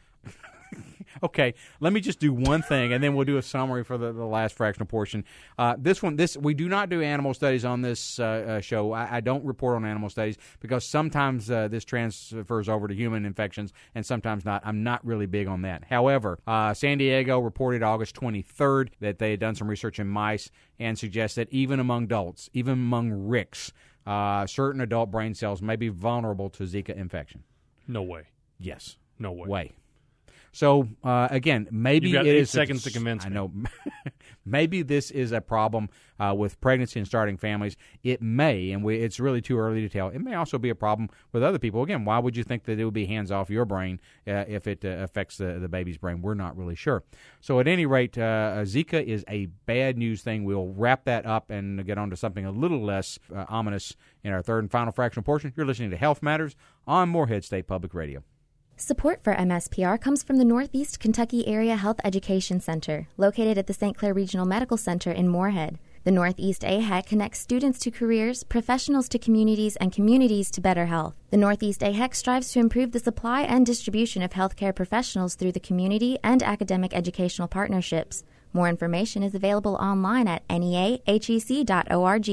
Okay, let me just do one thing, and then we'll do a summary for the, the last fractional portion. Uh, this one, this we do not do animal studies on this uh, uh, show. I, I don't report on animal studies because sometimes uh, this transfers over to human infections, and sometimes not. I'm not really big on that. However, uh, San Diego reported August twenty-third that they had done some research in mice and suggest that even among adults, even among R I Cs, uh, certain adult brain cells may be vulnerable to Zika infection. No way. Yes. No way. Way. So, uh, again, maybe You've got it eight is seconds to convince I me. know. Maybe this is a problem uh, with pregnancy and starting families. It may, and we, it's really too early to tell. It may also be a problem with other people. Again, why would you think that it would be hands off your brain uh, if it uh, affects the, the baby's brain? We're not really sure. So, at any rate, uh, Zika is a bad news thing. We'll wrap that up and get on to something a little less uh, ominous in our third and final fractional portion. You're listening to Health Matters on Morehead State Public Radio. Support for M S P R comes from the Northeast Kentucky Area Health Education Center, located at the Saint Clair Regional Medical Center in Morehead. The Northeast A H E C connects students to careers, professionals to communities, and communities to better health. The Northeast A H E C strives to improve the supply and distribution of healthcare professionals through the community and academic educational partnerships. More information is available online at N E A H E C dot org.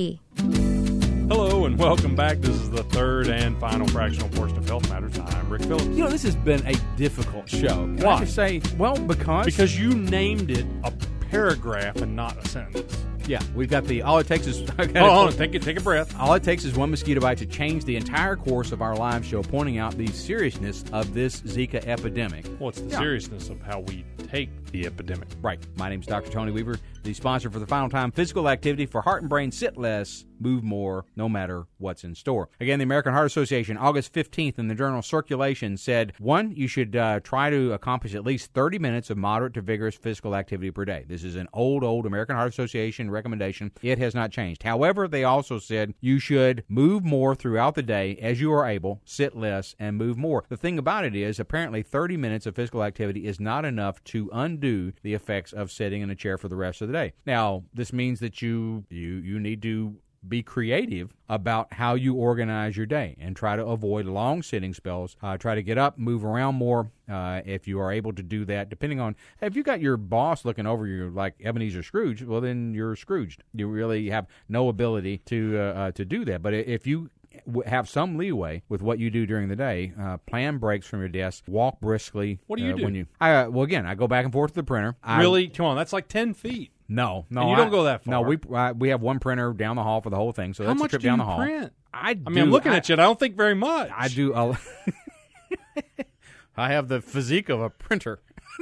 Hello and welcome back. This is the third and final fractional portion of Health Matters. I'm Rick Phillips. You know, this has been a difficult show. Can Why? I just say, well, because... Because you named it a paragraph and not a sentence. Yeah, we've got the... All it takes is... Hold on, take, it, take a breath. All it takes is one mosquito bite to change the entire course of our live show, pointing out the seriousness of this Zika epidemic. Well, it's the Yeah. seriousness of how we take the epidemic. Right. My name's Doctor Tony Weaver, the sponsor for the final time physical activity for heart and brain. Sit less, move more, no matter what's in store. Again, the American Heart Association, August fifteenth, in the journal Circulation, said, one, you should uh, try to accomplish at least thirty minutes of moderate to vigorous physical activity per day. This is an old, old American Heart Association recommendation. It has not changed. However, they also said you should move more throughout the day as you are able, sit less, and move more. The thing about it is, apparently thirty minutes of physical activity is not enough to undo the effects of sitting in a chair for the rest of the day. Now, this means that you you you need to be creative about how you organize your day and try to avoid long sitting spells. Uh, try to get up, move around more uh, if you are able to do that, depending on, if you got your boss looking over you like Ebenezer Scrooge, well, then you're Scrooged. You really have no ability to, uh, uh, to do that. But if you have some leeway with what you do during the day, uh, plan breaks from your desk, walk briskly. What do you uh, do? When you, I, uh, well, again, I go back and forth to the printer. Really? I, Come on, that's like ten feet. No, no. And you don't I, go that far. No, we I, we have one printer down the hall for the whole thing, so How that's much a trip do down you the hall. print? I, I do, mean, I'm looking I, at you, and I don't think very much. I do. A, I have the physique of a printer.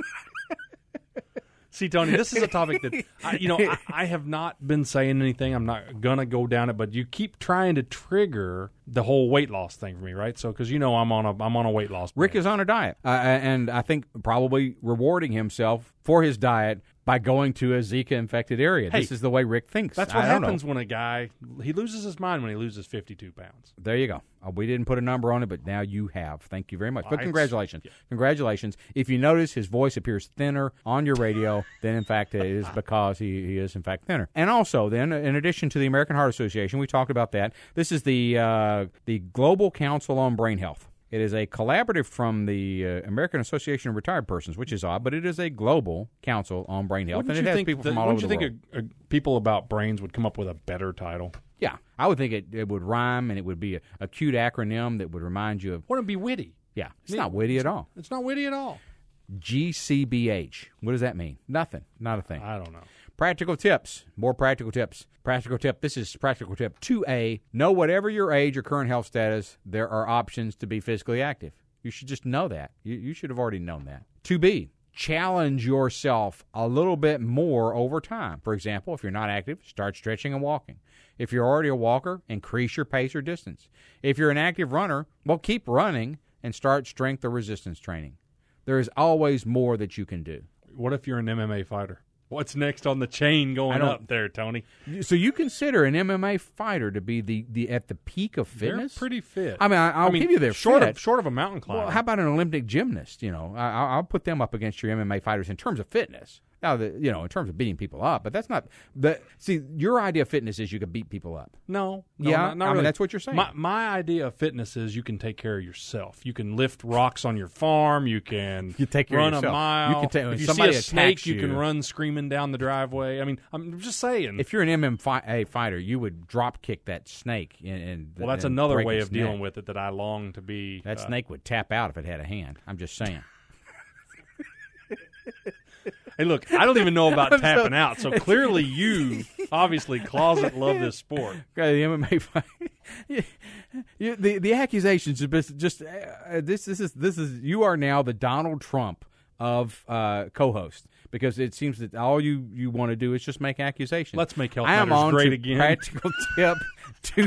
See, Tony, this is a topic that, I, you know, I, I have not been saying anything. I'm not going to go down it, but you keep trying to trigger the whole weight loss thing for me, right? So, because you know I'm on a I'm on a weight loss. Rick is on a diet, uh, and I think probably rewarding himself for his diet by going to a Zika-infected area. Hey, this is the way Rick thinks. That's what I don't happens know. when a guy, he loses his mind when he loses fifty-two pounds. There you go. Uh, we didn't put a number on it, but now you have. Thank you very much. But I- congratulations. yeah. Congratulations. If you notice his voice appears thinner on your radio, then in fact it is because he, he is in fact thinner. And also then, in addition to the American Heart Association, we talked about that. This is the uh, the Global Council on Brain Health. It is a collaborative from the uh, American Association of Retired Persons, which is odd, but it is a global council on brain health, Wouldn't and it you has think people that- from all over wouldn't the you world. think a, a, people about brains would come up with a better title? Yeah, I would think it, it would rhyme, and it would be a, a cute acronym that would remind you of, Wouldn't it be witty? yeah, it's I mean, not witty at all. It's not witty at all. G C B H. What does that mean? Nothing. Not a thing. I don't know. Practical tips. More practical tips. Practical tip. This is practical tip two A. Know whatever your age or current health status, there are options to be physically active. You should just know that. You, you should have already known that. two B. Challenge yourself a little bit more over time. For example, if you're not active, start stretching and walking. If you're already a walker, increase your pace or distance. If you're an active runner, well, keep running and start strength or resistance training. There is always more that you can do. What if you're an M M A fighter? What's next on the chain going don't- up there, Tony? So you consider an M M A fighter to be the, the at the peak of fitness? They're pretty fit. I mean, I, I'll I mean, give you their short fit. of short of a mountain climber. Well, how about an Olympic gymnast? You know, I, I'll I'll put them up against your M M A fighters in terms of fitness. Now, the, you know, in terms of beating people up, but that's not the. See, your idea of fitness is you can beat people up. No, no, Yeah, not, not I mean, really. that's what you're saying. My, my idea of fitness is you can take care of yourself. You can lift rocks on your farm. You can You take care of run a yourself. mile. You can take- when if you somebody see a snake, attacks you can you- run screaming down the driveway. I mean, I'm just saying. If you're an M M A fighter, you would drop kick that snake. And, and well, that's and another break way its of dealing neck. with it that I long to be. That uh, snake would tap out if it had a hand. I'm just saying. Hey, look, I don't even know about I'm so- tapping out. So clearly, you obviously closet love this sport. Okay, the M M A fight. you, you, the the accusations have been just uh, this. This is this is you are now the Donald Trump of uh, co-host because it seems that all you, you want to do is just make accusations. Let's make Health I am Matters on great to again. Practical tip two.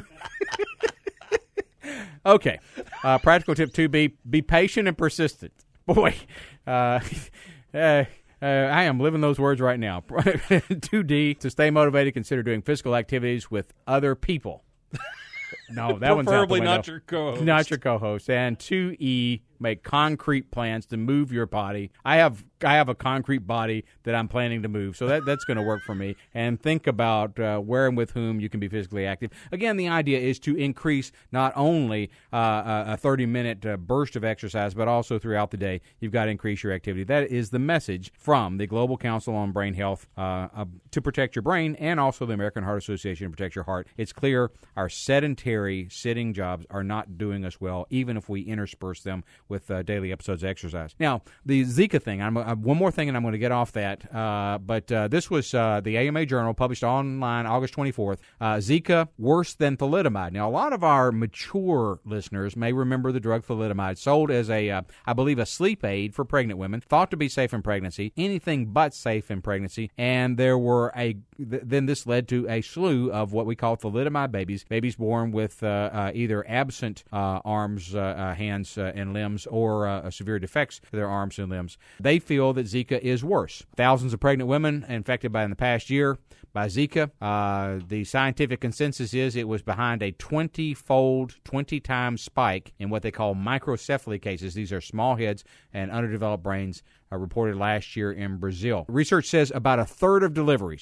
Okay, uh, practical tip two: be be patient and persistent. Boy, uh, uh, Uh, I am living those words right now. two D, to stay motivated, consider doing physical activities with other people. No, that one's out the Preferably window. not your co-host. Not your co-host. And two E, make concrete plans to move your body. I have I have a concrete body that I'm planning to move, so that, that's going to work for me. And think about uh, where and with whom you can be physically active. Again, the idea is to increase not only uh, a thirty-minute uh, burst of exercise, but also throughout the day, you've got to increase your activity. That is the message from the Global Council on Brain Health uh, uh, to protect your brain, and also the American Heart Association to protect your heart. It's clear our sedentary sitting jobs are not doing us well, even if we intersperse them with uh, daily episodes of exercise. Now, the Zika thing, I'm, uh, one more thing, and I'm going to get off that, uh, but uh, this was uh, the A M A Journal, published online August twenty-fourth, uh, Zika worse than thalidomide. Now, a lot of our mature listeners may remember the drug thalidomide, sold as a, uh, I believe, a sleep aid for pregnant women, thought to be safe in pregnancy, anything but safe in pregnancy, and there were a, th- then this led to a slew of what we call thalidomide babies, babies born with uh, uh, either absent uh, arms, uh, uh, hands, uh, and limbs, or uh, severe defects to their arms and limbs. They feel that Zika is worse. Thousands of pregnant women infected by in the past year by Zika. Uh, the scientific consensus is it was behind a twenty-fold, twenty-times spike in what they call microcephaly cases. These are small heads and underdeveloped brains uh, reported last year in Brazil. Research says about a third of deliveries, one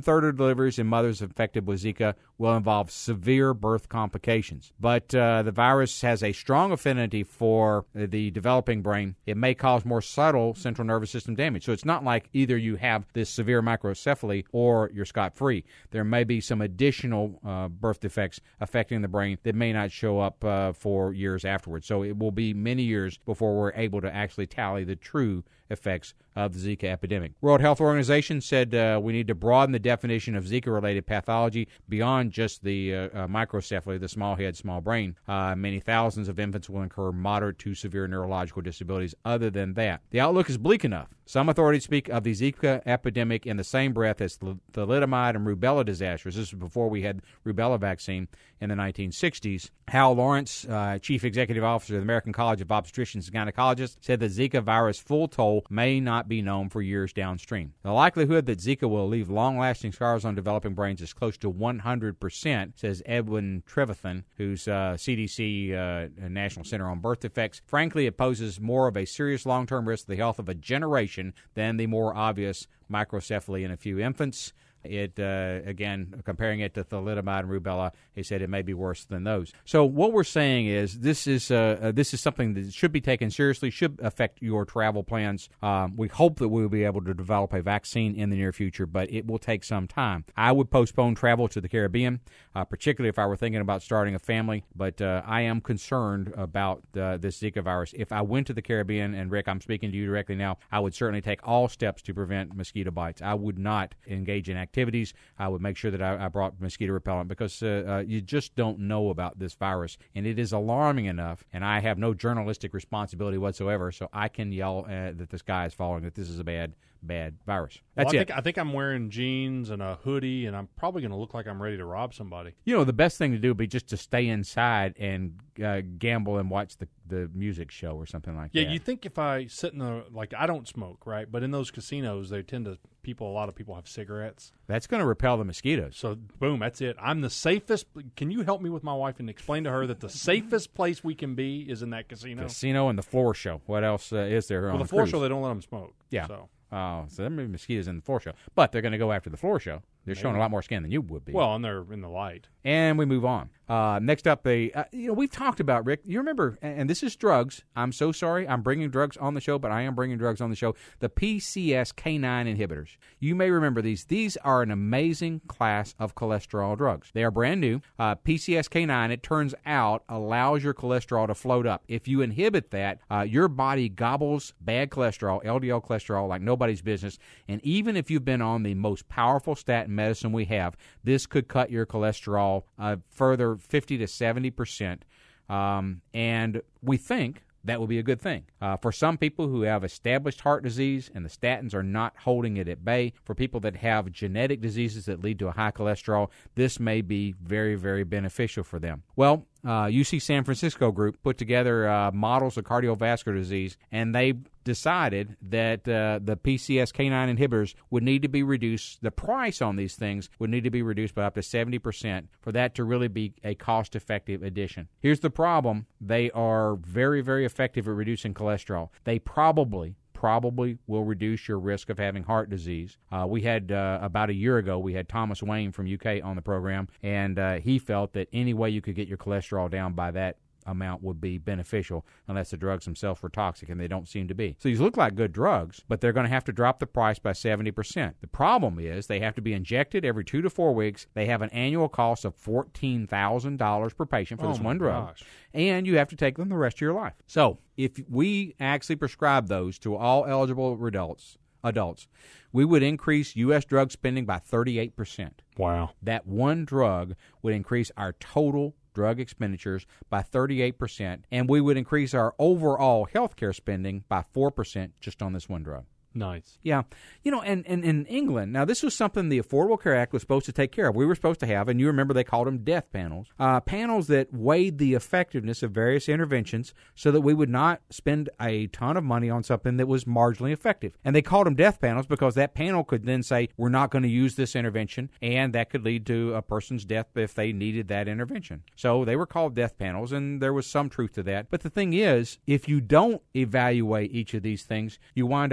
One-third of deliveries in mothers infected with Zika will involve severe birth complications. But uh, the virus has a strong affinity for the developing brain. It may cause more subtle central nervous system damage. So it's not like either you have this severe microcephaly or you're scot-free. There may be some additional uh, birth defects affecting the brain that may not show up uh, for years afterwards. So it will be many years before we're able to actually tally the true effects of the Zika epidemic. World Health Organization said uh, we need to broaden the definition of Zika-related pathology beyond just the uh, uh, microcephaly, the small head, small brain. Uh, many thousands of infants will incur moderate to severe neurological disabilities other than that. The outlook is bleak enough. Some authorities speak of the Zika epidemic in the same breath as the thalidomide and rubella disasters. This was before we had rubella vaccine in the nineteen sixties. Hal Lawrence, uh, Chief Executive Officer of the American College of Obstetricians and Gynecologists, said the Zika virus full toll may not be known for years downstream. The likelihood that Zika will leave long-lasting scars on developing brains is close to one hundred percent, says Edwin Trevathan, who's uh, C D C uh, National Center on Birth Defects. Frankly, it poses more of a serious long-term risk to the health of a generation than the more obvious microcephaly in a few infants. It uh, again, comparing it to thalidomide and rubella, he said it may be worse than those. So what we're saying is this is uh, uh, this is something that should be taken seriously, should affect your travel plans. Um, we hope that we will be able to develop a vaccine in the near future, but it will take some time. I would postpone travel to the Caribbean, uh, particularly if I were thinking about starting a family, but uh, I am concerned about uh, this Zika virus. If I went to the Caribbean, and Rick, I'm speaking to you directly now, I would certainly take all steps to prevent mosquito bites. I would not engage in activity. Activities. I would make sure that I, I brought mosquito repellent because uh, uh, you just don't know about this virus, and it is alarming enough, and I have no journalistic responsibility whatsoever, so I can yell uh, that the sky is falling, that this is a bad, bad virus. That's well, I it. Think, I think I'm wearing jeans and a hoodie, and I'm probably going to look like I'm ready to rob somebody. You know, the best thing to do would be just to stay inside and uh, gamble and watch the, the music show or something like yeah, that. Yeah, you think if I sit in the, like, I don't smoke, right? But in those casinos, they tend to, people, a lot of people have cigarettes. That's going to repel the mosquitoes. So, boom, that's it. I'm the safest. Can you help me with my wife and explain to her that the safest place we can be is in that casino? Casino and the floor show. What else uh, is there well, on the the floor cruise? show, they don't let them smoke. Yeah. So. Oh, so there may be mosquitoes in the floor show. But they're going to go after the floor show. They're Maybe. showing a lot more skin than you would be. Well, and they're in the light. And we move on. Uh, next up, a uh, you know we've talked about, Rick. You remember, and, and this is drugs. I'm so sorry. I'm bringing drugs on the show, but I am bringing drugs on the show. The P C S K nine inhibitors. You may remember these. These are an amazing class of cholesterol drugs. They are brand new. Uh, P C S K nine, it turns out, allows your cholesterol to float up. If you inhibit that, uh, your body gobbles bad cholesterol, L D L cholesterol, like nobody's business. And even if you've been on the most powerful statin medicine we have, this could cut your cholesterol uh, further fifty to seventy percent. Um, and we think that will be a good thing. Uh, for some people who have established heart disease and the statins are not holding it at bay, for people that have genetic diseases that lead to a high cholesterol, this may be very, very beneficial for them. Well, uh, U C San Francisco group put together uh, models of cardiovascular disease, and they decided that uh, the P C S K nine inhibitors would need to be reduced. The price on these things would need to be reduced by up to seventy percent for that to really be a cost-effective addition. Here's the problem. They are very, very effective at reducing cholesterol. They probably probably will reduce your risk of having heart disease. Uh, we had, uh, about a year ago, we had Thomas Wayne from U K on the program, and uh, he felt that any way you could get your cholesterol down by that amount would be beneficial unless the drugs themselves were toxic, and they don't seem to be. So these look like good drugs, but they're going to have to drop the price by seventy percent. The problem is they have to be injected every two to four weeks. They have an annual cost of fourteen thousand dollars per patient for oh this one drug, gosh. and you have to take them the rest of your life. So if we actually prescribe those to all eligible adults, adults, we would increase U S drug spending by thirty-eight percent. Wow. That one drug would increase our total drug expenditures by thirty-eight percent, and we would increase our overall healthcare spending by four percent just on this one drug. Nice. Yeah. You know, and, and in England, now this was something the Affordable Care Act was supposed to take care of. We were supposed to have, and you remember they called them death panels, uh, panels that weighed the effectiveness of various interventions so that we would not spend a ton of money on something that was marginally effective. And they called them death panels because that panel could then say, we're not going to use this intervention, and that could lead to a person's death if they needed that intervention. So they were called death panels, and there was some truth to that. But the thing is, if you don't evaluate each of these things, you wind up wasting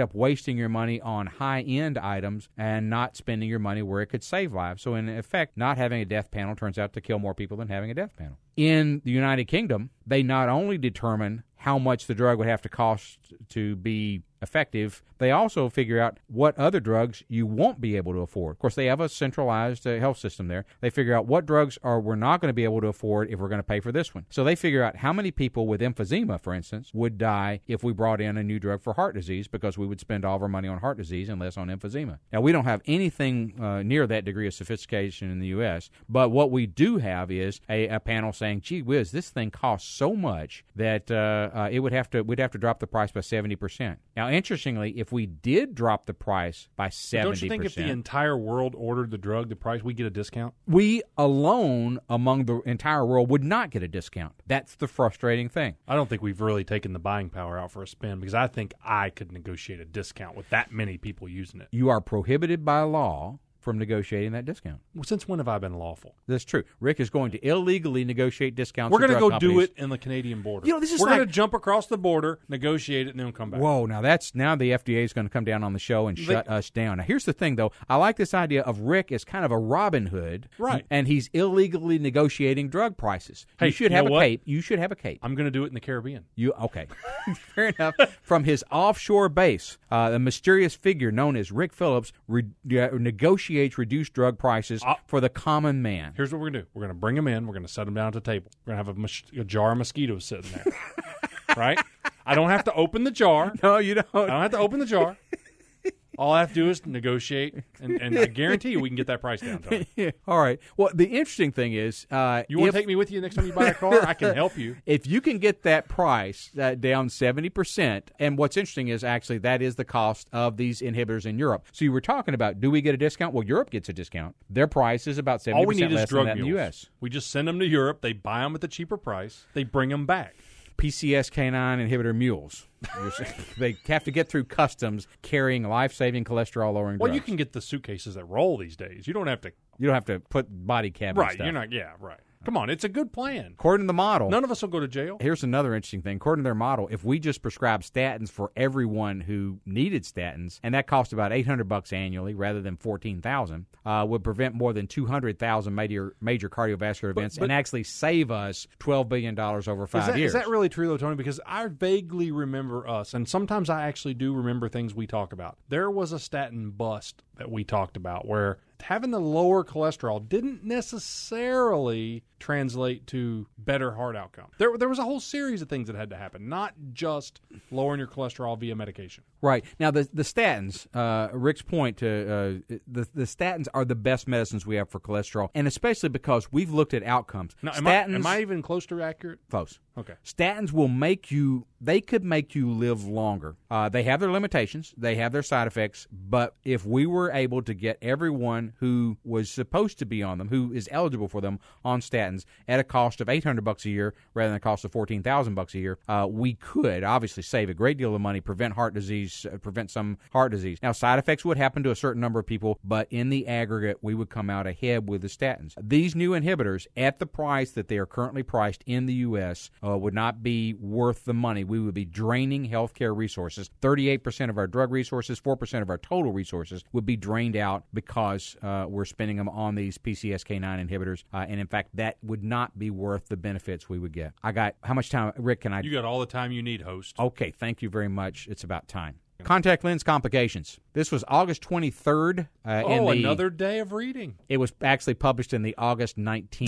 wasting your money on high-end items and not spending your money where it could save lives. So in effect, not having a death panel turns out to kill more people than having a death panel. In the United Kingdom, they not only determine how much the drug would have to cost to be effective, they also figure out what other drugs you won't be able to afford. Of course, they have a centralized uh, health system there. They figure out what drugs are we're not going to be able to afford if we're going to pay for this one. So they figure out how many people with emphysema, for instance, would die if we brought in a new drug for heart disease, because we would spend all of our money on heart disease and less on emphysema. Now, we don't have anything uh, near that degree of sophistication in the U S, but what we do have is a, a panel saying, gee whiz, this thing costs so much that uh, uh, it would have to we'd have to drop the price by seventy percent. Now, interestingly, if we did drop the price by seventy percent... Don't you think if the entire world ordered the drug, the price, we get a discount? We alone among the entire world would not get a discount. That's the frustrating thing. I don't think we've really taken the buying power out for a spin, because I think I could negotiate a discount with that many people using it. You are prohibited by law from negotiating that discount. Well, since when have I been lawful? That's true. Rick is going to illegally negotiate discounts. We're going to go companies. do it in the Canadian border. You know, this is We're like, going to jump across the border, negotiate it, and then come back. Whoa! Now that's now the F D A is going to come down on the show and they, shut us down. Now here's the thing, though. I like this idea of Rick as kind of a Robin Hood, right? And he's illegally negotiating drug prices. Hey, you should you have know a what? cape. You should have a cape. I'm going to do it in the Caribbean. You okay? Fair enough. From his offshore base, uh, the mysterious figure known as Rick Phillips re- uh, negotiates reduced drug prices uh, for the common man. Here's what we're going to do. We're going to bring him in. We're going to set him down at the table. We're going to have a, mos- a jar of mosquitoes sitting there. Right? I don't have to open the jar. No, you don't. I don't have to open the jar. All I have to do is negotiate, and, and I guarantee you we can get that price down, Tony. Yeah. All right. Well, the interesting thing is... Uh, you want if, to take me with you next time you buy a car? I can help you. If you can get that price uh, down seventy percent, and what's interesting is actually that is the cost of these inhibitors in Europe. So you were talking about, do we get a discount? Well, Europe gets a discount. Their price is about seventy percent All we need less is drug than that in mules. the U S. We just send them to Europe. They buy them at the cheaper price. They bring them back. P C S K nine inhibitor mules. They have to get through customs carrying life-saving cholesterol-lowering drugs. Well, you can get the suitcases that roll these days. You don't have to. You don't have to put body cavity Right. stuff. You're not. Yeah. Right. Come on. It's a good plan. According to the model. None of us will go to jail. Here's another interesting thing. According to their model, if we just prescribe statins for everyone who needed statins, and that cost about eight hundred bucks annually rather than fourteen thousand, uh, would prevent more than two hundred thousand major major cardiovascular events but, and actually save us twelve billion dollars over five is that, years. Is that really true, though, Tony? Because I vaguely remember us, and sometimes I actually do remember things we talk about. There was a statin bust that we talked about where having the lower cholesterol didn't necessarily translate to better heart outcome. There, there was a whole series of things that had to happen, not just lowering your cholesterol via medication. Right. Now, the the statins, uh, Rick's point, to uh, the, the statins are the best medicines we have for cholesterol, and especially because we've looked at outcomes. Now, am, statins, I, am I even close to accurate? Close. Okay. Statins will make you, they could make you live longer. Uh, they have their limitations. They have their side effects. But if we were able to get everyone who was supposed to be on them, who is eligible for them, on statins at a cost of eight hundred bucks a year rather than a cost of fourteen thousand bucks a year, uh, we could obviously save a great deal of money, prevent heart disease, uh, prevent some heart disease. Now, side effects would happen to a certain number of people, but in the aggregate, we would come out ahead with the statins. These new inhibitors, at the price that they are currently priced in the U S, uh, would not be worth the money. We would be draining healthcare resources. thirty-eight percent of our drug resources, four percent of our total resources would be drained out because uh, we're spending them on these P C S K nine inhibitors. Uh, and in fact, that would not be worth the benefits we would get. I got, how much time, Rick, can I? You got all the time you need, host. Okay, thank you very much. It's about time. Contact lens complications. This was August twenty-third. Uh, oh, in the, another day of reading. It was actually published in the August nineteenth.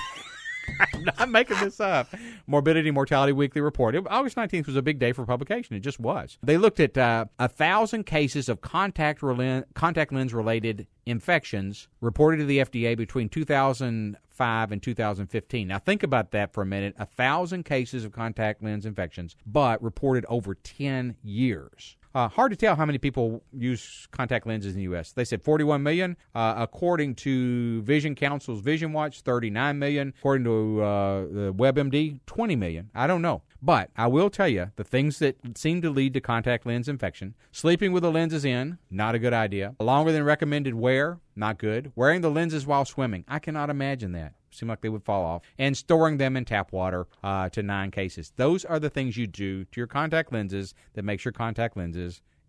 I'm not making this up. Morbidity Mortality Weekly Report. It, August nineteenth was a big day for publication. It just was. They looked at uh, a thousand cases of contact, rel- contact lens-related infections reported to the F D A between two thousand five and two thousand fifteen. Now, think about that for a minute. A thousand cases of contact lens infections, but reported over ten years. Uh, hard to tell how many people use contact lenses in the U S. They said forty-one million. Uh, according to Vision Council's Vision Watch, thirty-nine million. According to uh, the WebMD, twenty million. I don't know. But I will tell you, the things that seem to lead to contact lens infection: sleeping with the lenses in, not a good idea. Longer than recommended wear, not good. Wearing the lenses while swimming, I cannot imagine that. Seem like they would fall off. And storing them in tap water uh, to nine cases. Those are the things you do to your contact lenses that makes your contact lenses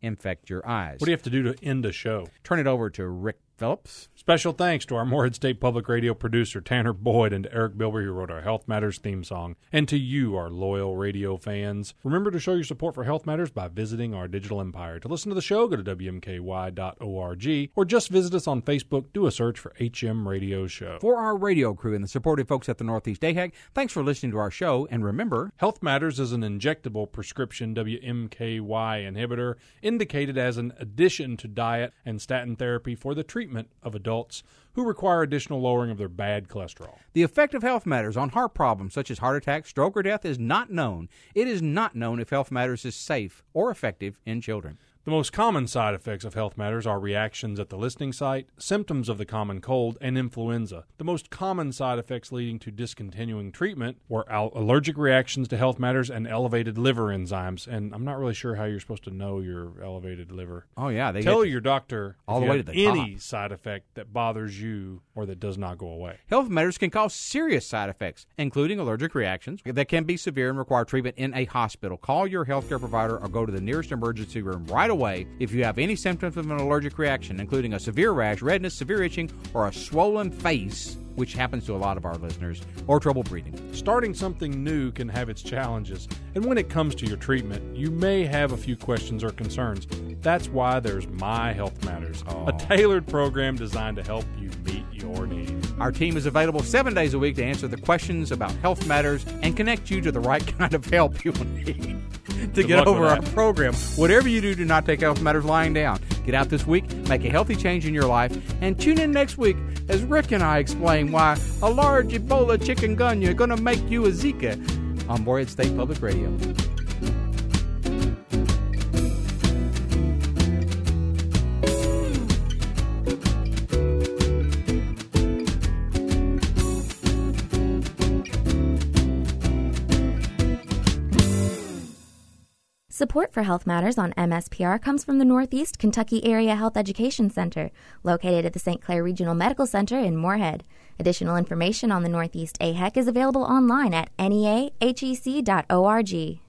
infect your eyes. What do you have to do to end a show? Turn it over to Rick Phillips. Special thanks to our Morehead State Public Radio producer, Tanner Boyd, and to Eric Bilber, who wrote our Health Matters theme song, and to you, our loyal radio fans. Remember to show your support for Health Matters by visiting our digital empire. To listen to the show, go to W M K Y dot org, or just visit us on Facebook. Do a search for H M Radio Show. For our radio crew and the supportive folks at the Northeast A H E C, thanks for listening to our show, and remember, Health Matters is an injectable prescription W M K Y inhibitor indicated as an addition to diet and statin therapy for the treatment of adults who require additional lowering of their bad cholesterol. The effect of Health Matters on heart problems such as heart attack, stroke, or death is not known. It is not known if Health Matters is safe or effective in children. The most common side effects of Health Matters are reactions at the listening site, symptoms of the common cold, and influenza. The most common side effects leading to discontinuing treatment were al- allergic reactions to Health Matters and elevated liver enzymes. And I'm not really sure how you're supposed to know your elevated liver. Oh, yeah. They Tell get your doctor all if the you way have to the any top. side effect that bothers you or that does not go away. Health Matters can cause serious side effects, including allergic reactions that can be severe and require treatment in a hospital. Call your healthcare provider or go to the nearest emergency room right away if you have any symptoms of an allergic reaction, including a severe rash, redness, severe itching, or a swollen face, which happens to a lot of our listeners, or trouble breathing. Starting something new can have its challenges, and when it comes to your treatment, you may have a few questions or concerns. That's why there's My Health Matters, Oh. a tailored program designed to help you meet your needs. Our team is available seven days a week to answer the questions about Health Matters and connect you to the right kind of help you need to Good get luck over with our that. program. Whatever you do, do not take Health Matters lying down. Get out this week, make a healthy change in your life, and tune in next week as Rick and I explain why a large Ebola chikungunya is going to make you a Zika on Morehead State Public Radio. Support for Health Matters on M S P R comes from the Northeast Kentucky Area Health Education Center, located at the Saint Clair Regional Medical Center in Morehead. Additional information on the Northeast A H E C is available online at N E A H E C dot org.